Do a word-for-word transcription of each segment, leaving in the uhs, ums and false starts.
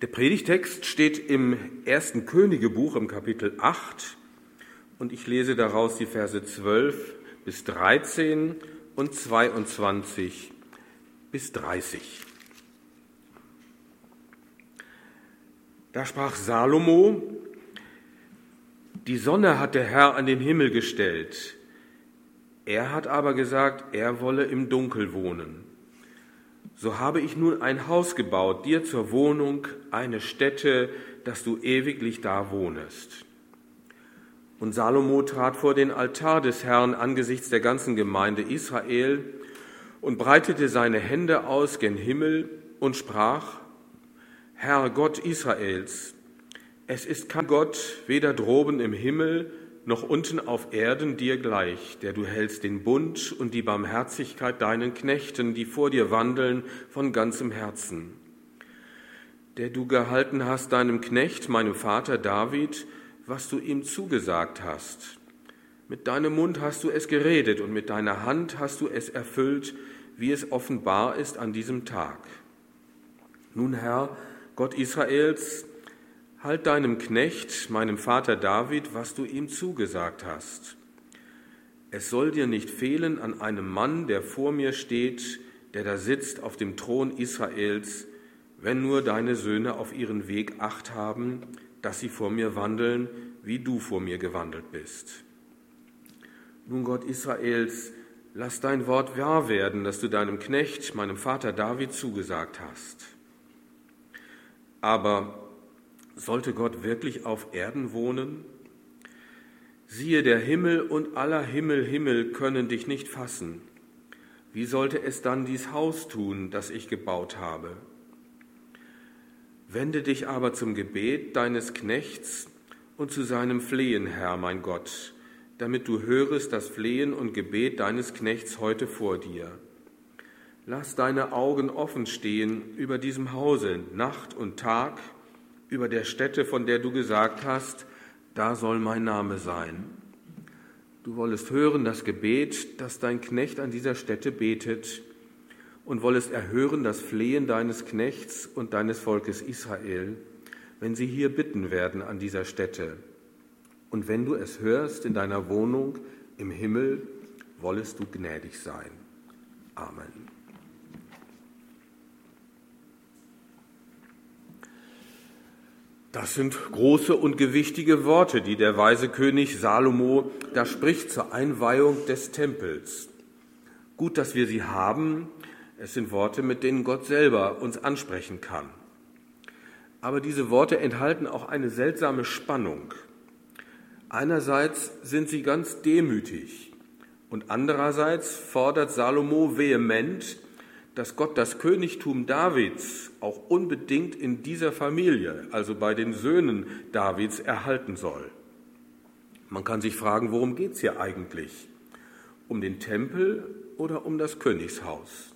Der Predigtext steht im ersten Königebuch im Kapitel acht und ich lese daraus die Verse zwölf bis dreizehn und zweiundzwanzig bis dreißig. Da sprach Salomo: Die Sonne hat der Herr an den Himmel gestellt. Er hat aber gesagt, er wolle im Dunkel wohnen. So habe ich nun ein Haus gebaut, dir zur Wohnung, eine Stätte, dass du ewiglich da wohnest. Und Salomo trat vor den Altar des Herrn angesichts der ganzen Gemeinde Israel und breitete seine Hände aus gen Himmel und sprach: Herr Gott Israels, es ist kein Gott, weder droben im Himmel noch unten auf Erden dir gleich, der du hältst den Bund und die Barmherzigkeit deinen Knechten, die vor dir wandeln, von ganzem Herzen. Der du gehalten hast deinem Knecht, meinem Vater David, was du ihm zugesagt hast. Mit deinem Mund hast du es geredet und mit deiner Hand hast du es erfüllt, wie es offenbar ist an diesem Tag. Nun, Herr, Gott Israels, halt deinem Knecht, meinem Vater David, was du ihm zugesagt hast. Es soll dir nicht fehlen an einem Mann, der vor mir steht, der da sitzt auf dem Thron Israels, wenn nur deine Söhne auf ihren Weg Acht haben, dass sie vor mir wandeln, wie du vor mir gewandelt bist. Nun, Gott Israels, lass dein Wort wahr werden, das du deinem Knecht, meinem Vater David, zugesagt hast. Aber sollte Gott wirklich auf Erden wohnen? Siehe, der Himmel und aller Himmel, Himmel können dich nicht fassen. Wie sollte es dann dies Haus tun, das ich gebaut habe? Wende dich aber zum Gebet deines Knechts und zu seinem Flehen, Herr, mein Gott, damit du hörest das Flehen und Gebet deines Knechts heute vor dir. Lass deine Augen offen stehen über diesem Hause, Nacht und Tag, über der Stätte, von der du gesagt hast, da soll mein Name sein. Du wollest hören das Gebet, das dein Knecht an dieser Stätte betet, und wollest erhören das Flehen deines Knechts und deines Volkes Israel, wenn sie hier bitten werden an dieser Stätte. Und wenn du es hörst in deiner Wohnung im Himmel, wollest du gnädig sein. Amen. Das sind große und gewichtige Worte, die der weise König Salomo da spricht zur Einweihung des Tempels. Gut, dass wir sie haben. Es sind Worte, mit denen Gott selber uns ansprechen kann. Aber diese Worte enthalten auch eine seltsame Spannung. Einerseits sind sie ganz demütig und andererseits fordert Salomo vehement, dass Gott das Königtum Davids auch unbedingt in dieser Familie, also bei den Söhnen Davids, erhalten soll. Man kann sich fragen, worum geht es hier eigentlich? Um den Tempel oder um das Königshaus?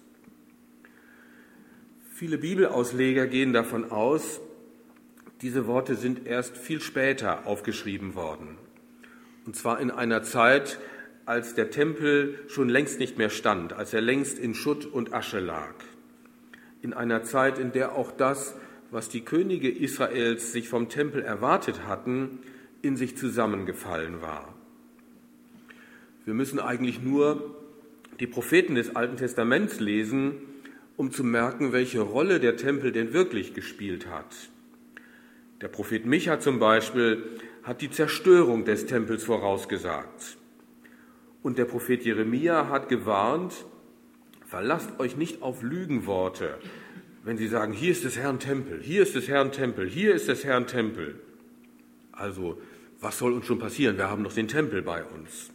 Viele Bibelausleger gehen davon aus, diese Worte sind erst viel später aufgeschrieben worden. Und zwar in einer Zeit, als der Tempel schon längst nicht mehr stand, als er längst in Schutt und Asche lag. In einer Zeit, in der auch das, was die Könige Israels sich vom Tempel erwartet hatten, in sich zusammengefallen war. Wir müssen eigentlich nur die Propheten des Alten Testaments lesen, um zu merken, welche Rolle der Tempel denn wirklich gespielt hat. Der Prophet Micha zum Beispiel hat die Zerstörung des Tempels vorausgesagt. Und der Prophet Jeremia hat gewarnt, verlasst euch nicht auf Lügenworte, wenn sie sagen, hier ist des Herrn Tempel, hier ist des Herrn Tempel, hier ist des Herrn Tempel. Also, was soll uns schon passieren? Wir haben doch den Tempel bei uns.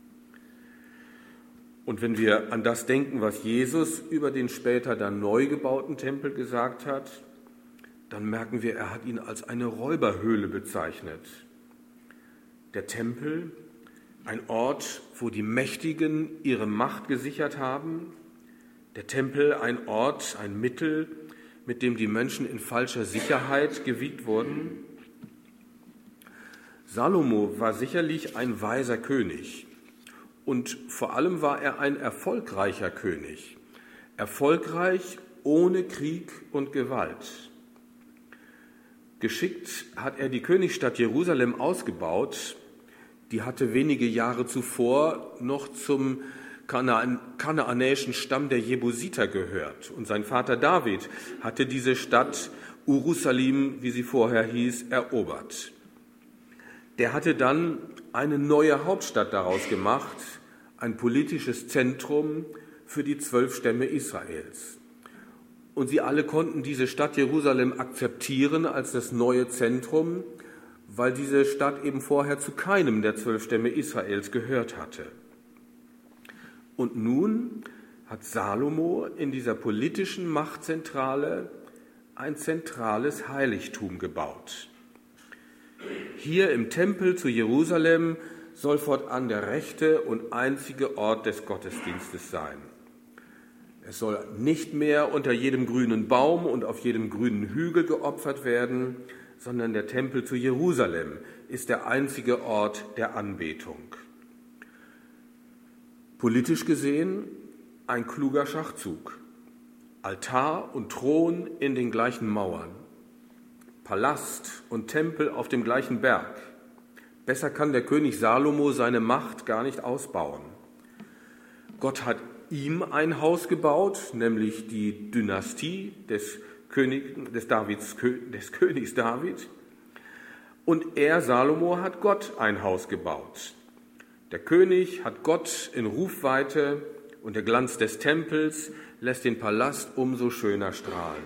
Und wenn wir an das denken, was Jesus über den später dann neu gebauten Tempel gesagt hat, dann merken wir, er hat ihn als eine Räuberhöhle bezeichnet. Der Tempel, ein Ort, wo die Mächtigen ihre Macht gesichert haben. Der Tempel, ein Ort, ein Mittel, mit dem die Menschen in falscher Sicherheit gewiegt wurden. Salomo war sicherlich ein weiser König und vor allem war er ein erfolgreicher König. Erfolgreich ohne Krieg und Gewalt. Geschickt hat er die Königsstadt Jerusalem ausgebaut. Die hatte wenige Jahre zuvor noch zum Kanaan, kanaanäischen Stamm der Jebusiter gehört. Und sein Vater David hatte diese Stadt Jerusalem, wie sie vorher hieß, erobert. Der hatte dann eine neue Hauptstadt daraus gemacht, ein politisches Zentrum für die zwölf Stämme Israels. Und sie alle konnten diese Stadt Jerusalem akzeptieren als das neue Zentrum, weil diese Stadt eben vorher zu keinem der zwölf Stämme Israels gehört hatte. Und nun hat Salomo in dieser politischen Machtzentrale ein zentrales Heiligtum gebaut. Hier im Tempel zu Jerusalem soll fortan der rechte und einzige Ort des Gottesdienstes sein. Es soll nicht mehr unter jedem grünen Baum und auf jedem grünen Hügel geopfert werden, sondern der Tempel zu Jerusalem ist der einzige Ort der Anbetung. Politisch gesehen ein kluger Schachzug. Altar und Thron in den gleichen Mauern. Palast und Tempel auf dem gleichen Berg. Besser kann der König Salomo seine Macht gar nicht ausbauen. Gott hat ihm ein Haus gebaut, nämlich die Dynastie des, König, des, Davids, des Königs David. Und er, Salomo, hat Gott ein Haus gebaut. Der König hat Gott in Rufweite und der Glanz des Tempels lässt den Palast umso schöner strahlen.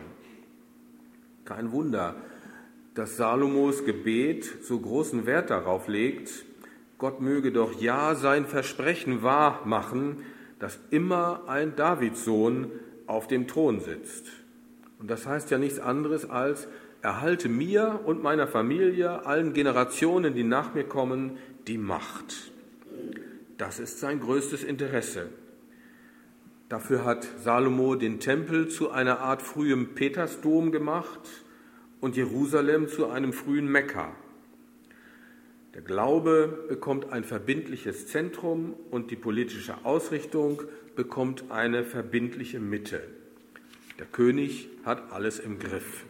Kein Wunder, dass Salomos Gebet so großen Wert darauf legt, Gott möge doch ja sein Versprechen wahr machen, dass immer ein Davidssohn auf dem Thron sitzt. Und das heißt ja nichts anderes als, erhalte mir und meiner Familie, allen Generationen, die nach mir kommen, die Macht. Das ist sein größtes Interesse. Dafür hat Salomo den Tempel zu einer Art frühem Petersdom gemacht und Jerusalem zu einem frühen Mekka. Der Glaube bekommt ein verbindliches Zentrum und die politische Ausrichtung bekommt eine verbindliche Mitte. Der König hat alles im Griff.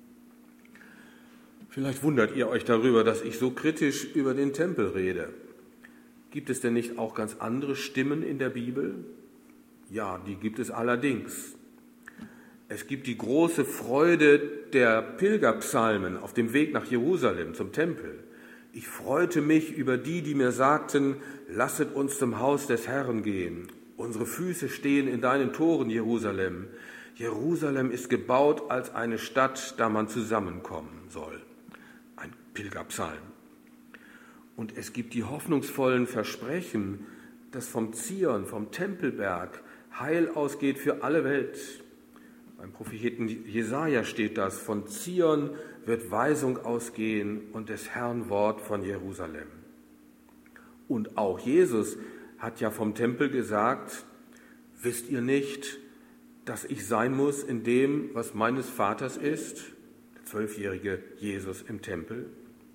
Vielleicht wundert ihr euch darüber, dass ich so kritisch über den Tempel rede. Gibt es denn nicht auch ganz andere Stimmen in der Bibel? Ja, die gibt es allerdings. Es gibt die große Freude der Pilgerpsalmen auf dem Weg nach Jerusalem zum Tempel. Ich freute mich über die, die mir sagten, lasset uns zum Haus des Herrn gehen. Unsere Füße stehen in deinen Toren, Jerusalem. Jerusalem ist gebaut als eine Stadt, da man zusammenkommen soll. Ein Pilgerpsalm. Und es gibt die hoffnungsvollen Versprechen, dass vom Zion, vom Tempelberg, Heil ausgeht für alle Welt. Beim Propheten Jesaja steht das, von Zion wird Weisung ausgehen und des Herrn Wort von Jerusalem. Und auch Jesus hat ja vom Tempel gesagt, wisst ihr nicht, dass ich sein muss in dem, was meines Vaters ist? Der zwölfjährige Jesus im Tempel.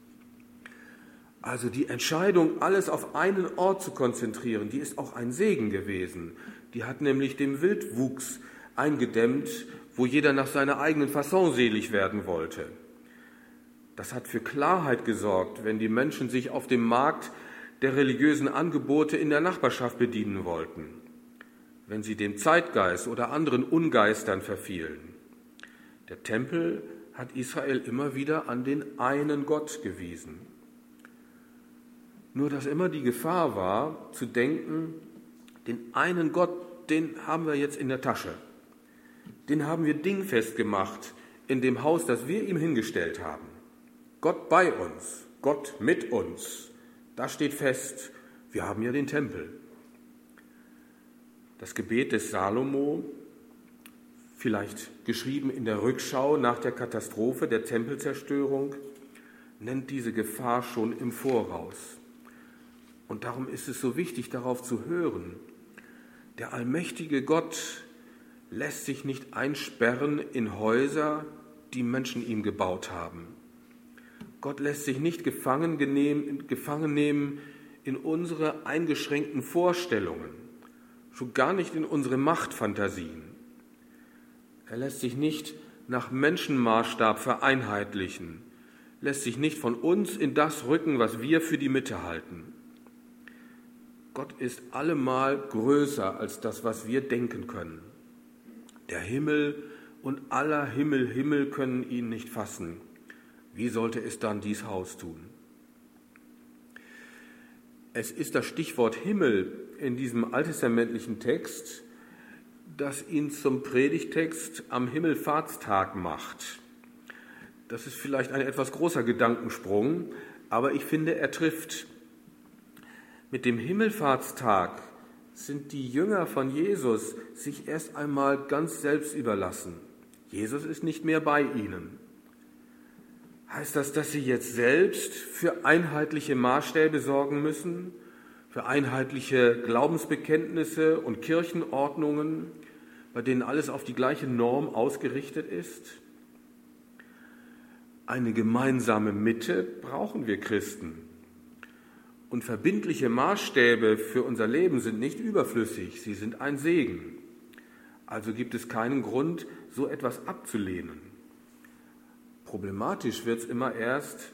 Also die Entscheidung, alles auf einen Ort zu konzentrieren, die ist auch ein Segen gewesen. Die hat nämlich dem Wildwuchs eingedämmt, wo jeder nach seiner eigenen Fasson selig werden wollte. Das hat für Klarheit gesorgt, wenn die Menschen sich auf dem Markt der religiösen Angebote in der Nachbarschaft bedienen wollten, wenn sie dem Zeitgeist oder anderen Ungeistern verfielen. Der Tempel hat Israel immer wieder an den einen Gott gewiesen. Nur dass immer die Gefahr war, zu denken, den einen Gott, den haben wir jetzt in der Tasche. Den haben wir dingfest gemacht in dem Haus, das wir ihm hingestellt haben. Gott bei uns, Gott mit uns. Das steht fest, wir haben ja den Tempel. Das Gebet des Salomo, vielleicht geschrieben in der Rückschau nach der Katastrophe der Tempelzerstörung, nennt diese Gefahr schon im Voraus. Und darum ist es so wichtig, darauf zu hören. Der allmächtige Gott lässt sich nicht einsperren in Häuser, die Menschen ihm gebaut haben. Gott lässt sich nicht gefangen nehmen in unsere eingeschränkten Vorstellungen, schon gar nicht in unsere Machtfantasien. Er lässt sich nicht nach Menschenmaßstab vereinheitlichen, lässt sich nicht von uns in das rücken, was wir für die Mitte halten. Gott ist allemal größer als das, was wir denken können. Der Himmel und aller Himmel, Himmel können ihn nicht fassen. Wie sollte es dann dies Haus tun? Es ist das Stichwort Himmel in diesem alttestamentlichen Text, das ihn zum Predigtext am Himmelfahrtstag macht. Das ist vielleicht ein etwas großer Gedankensprung, aber ich finde, er trifft. Mit dem Himmelfahrtstag sind die Jünger von Jesus sich erst einmal ganz selbst überlassen. Jesus ist nicht mehr bei ihnen. Heißt das, dass sie jetzt selbst für einheitliche Maßstäbe sorgen müssen, für einheitliche Glaubensbekenntnisse und Kirchenordnungen, bei denen alles auf die gleiche Norm ausgerichtet ist? Eine gemeinsame Mitte brauchen wir Christen. Und verbindliche Maßstäbe für unser Leben sind nicht überflüssig, sie sind ein Segen. Also gibt es keinen Grund, so etwas abzulehnen. Problematisch wird es immer erst,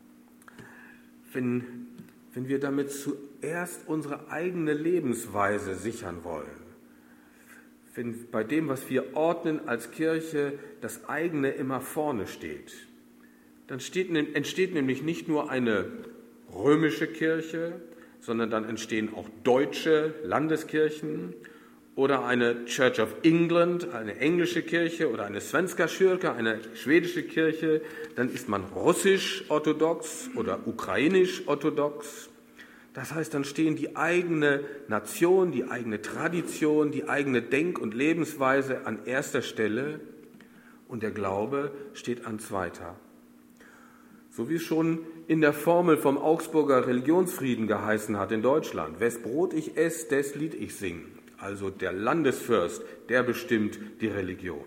wenn, wenn wir damit zuerst unsere eigene Lebensweise sichern wollen. Wenn bei dem, was wir ordnen als Kirche, das eigene immer vorne steht. Dann steht, entsteht nämlich nicht nur eine römische Kirche, sondern dann entstehen auch deutsche Landeskirchen oder eine Church of England, eine englische Kirche oder eine Svenska kyrka, eine schwedische Kirche. Dann ist man russisch-orthodox oder ukrainisch-orthodox. Das heißt, dann stehen die eigene Nation, die eigene Tradition, die eigene Denk- und Lebensweise an erster Stelle und der Glaube steht an zweiter. So wie es schon in der Formel vom Augsburger Religionsfrieden geheißen hat in Deutschland. Wes Brot ich ess, des Lied ich sing. Also der Landesfürst, der bestimmt die Religion.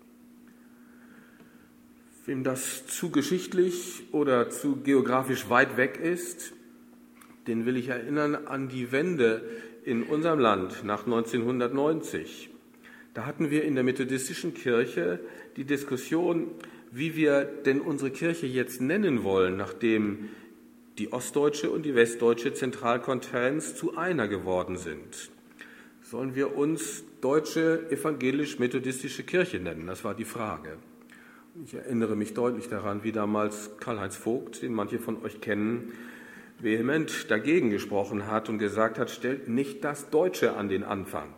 Wem das zu geschichtlich oder zu geografisch weit weg ist, den will ich erinnern an die Wende in unserem Land nach neunzehnhundertneunzig. Da hatten wir in der methodistischen Kirche die Diskussion, wie wir denn unsere Kirche jetzt nennen wollen, nachdem die ostdeutsche und die westdeutsche Zentralkonferenz zu einer geworden sind. Sollen wir uns Deutsche Evangelisch-Methodistische Kirche nennen? Das war die Frage. Ich erinnere mich deutlich daran, wie damals Karl-Heinz Vogt, den manche von euch kennen, vehement dagegen gesprochen hat und gesagt hat, stellt nicht das Deutsche an den Anfang.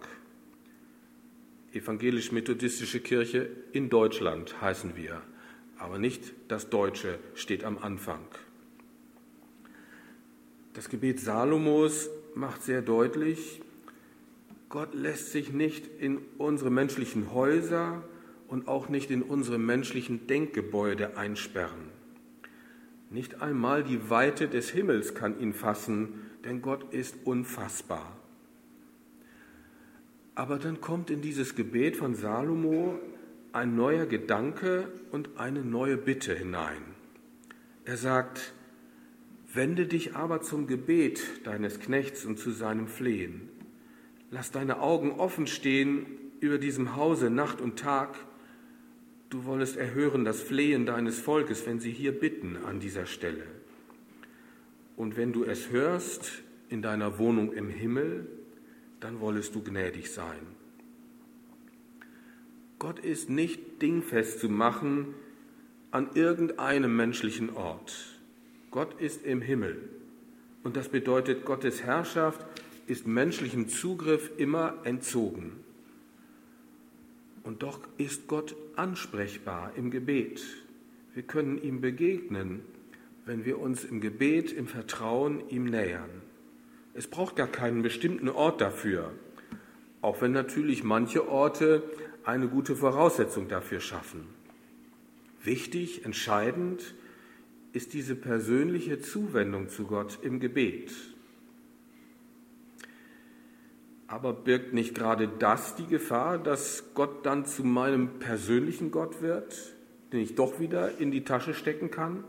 Evangelisch-Methodistische Kirche in Deutschland heißen wir, aber nicht das Deutsche steht am Anfang. Das Gebet Salomos macht sehr deutlich, Gott lässt sich nicht in unsere menschlichen Häuser und auch nicht in unsere menschlichen Denkgebäude einsperren. Nicht einmal die Weite des Himmels kann ihn fassen, denn Gott ist unfassbar. Aber dann kommt in dieses Gebet von Salomo ein neuer Gedanke und eine neue Bitte hinein. Er sagt, wende dich aber zum Gebet deines Knechts und zu seinem Flehen. Lass deine Augen offen stehen über diesem Hause Nacht und Tag. Du wollest erhören das Flehen deines Volkes, wenn sie hier bitten an dieser Stelle. Und wenn du es hörst in deiner Wohnung im Himmel, dann wollest du gnädig sein. Gott ist nicht dingfest zu machen an irgendeinem menschlichen Ort. Gott ist im Himmel. Und das bedeutet, Gottes Herrschaft ist menschlichem Zugriff immer entzogen. Und doch ist Gott ansprechbar im Gebet. Wir können ihm begegnen, wenn wir uns im Gebet, im Vertrauen ihm nähern. Es braucht gar keinen bestimmten Ort dafür, auch wenn natürlich manche Orte eine gute Voraussetzung dafür schaffen. Wichtig, entscheidend ist diese persönliche Zuwendung zu Gott im Gebet. Aber birgt nicht gerade das die Gefahr, dass Gott dann zu meinem persönlichen Gott wird, den ich doch wieder in die Tasche stecken kann?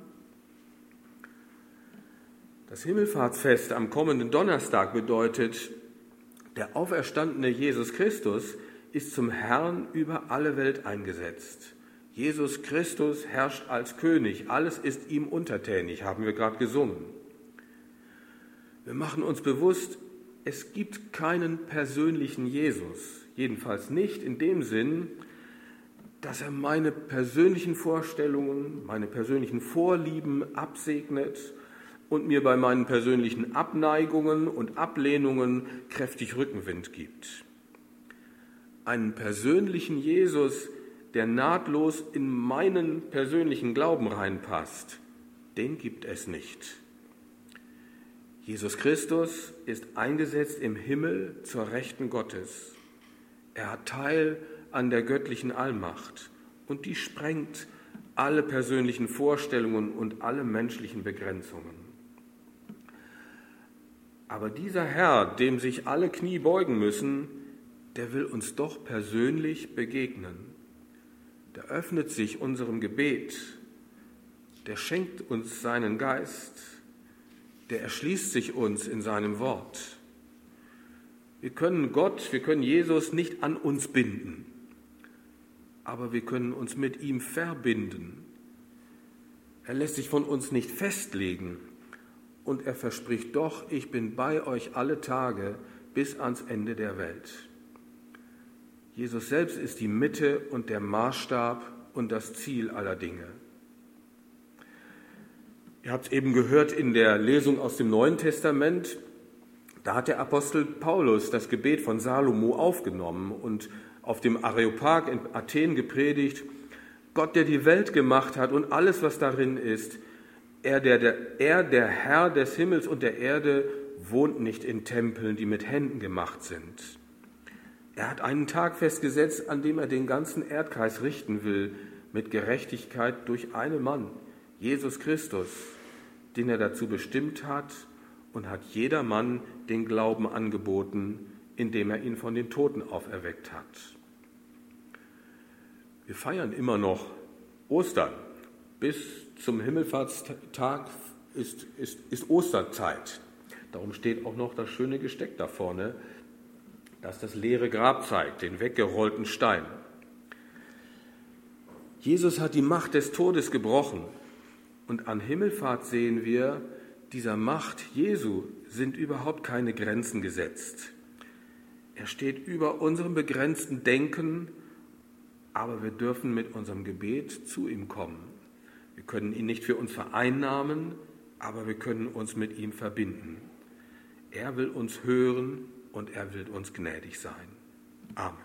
Das Himmelfahrtsfest am kommenden Donnerstag bedeutet, der auferstandene Jesus Christus ist zum Herrn über alle Welt eingesetzt. Jesus Christus herrscht als König, alles ist ihm untertänig, haben wir gerade gesungen. Wir machen uns bewusst, es gibt keinen persönlichen Jesus, jedenfalls nicht in dem Sinn, dass er meine persönlichen Vorstellungen, meine persönlichen Vorlieben absegnet und mir bei meinen persönlichen Abneigungen und Ablehnungen kräftig Rückenwind gibt. Einen persönlichen Jesus, der nahtlos in meinen persönlichen Glauben reinpasst, den gibt es nicht. Jesus Christus ist eingesetzt im Himmel zur Rechten Gottes. Er hat Teil an der göttlichen Allmacht und die sprengt alle persönlichen Vorstellungen und alle menschlichen Begrenzungen. Aber dieser Herr, dem sich alle Knie beugen müssen, der will uns doch persönlich begegnen. Der öffnet sich unserem Gebet, der schenkt uns seinen Geist, der erschließt sich uns in seinem Wort. Wir können Gott, wir können Jesus nicht an uns binden, aber wir können uns mit ihm verbinden. Er lässt sich von uns nicht festlegen und er verspricht doch, ich bin bei euch alle Tage bis ans Ende der Welt. Jesus selbst ist die Mitte und der Maßstab und das Ziel aller Dinge. Ihr habt es eben gehört in der Lesung aus dem Neuen Testament, da hat der Apostel Paulus das Gebet von Salomo aufgenommen und auf dem Areopag in Athen gepredigt: Gott, der die Welt gemacht hat und alles, was darin ist, er der, der, er, der Herr des Himmels und der Erde, wohnt nicht in Tempeln, die mit Händen gemacht sind. Er hat einen Tag festgesetzt, an dem er den ganzen Erdkreis richten will, mit Gerechtigkeit durch einen Mann, Jesus Christus, den er dazu bestimmt hat und hat jedermann den Glauben angeboten, indem er ihn von den Toten auferweckt hat. Wir feiern immer noch Ostern. Bis zum Himmelfahrtstag ist, ist, ist Osterzeit. Darum steht auch noch das schöne Gesteck da vorne, das das leere Grab zeigt, den weggerollten Stein. Jesus hat die Macht des Todes gebrochen und an Himmelfahrt sehen wir, dieser Macht Jesu sind überhaupt keine Grenzen gesetzt. Er steht über unserem begrenzten Denken, aber wir dürfen mit unserem Gebet zu ihm kommen. Wir können ihn nicht für uns vereinnahmen, aber wir können uns mit ihm verbinden. Er will uns hören und er will uns gnädig sein. Amen.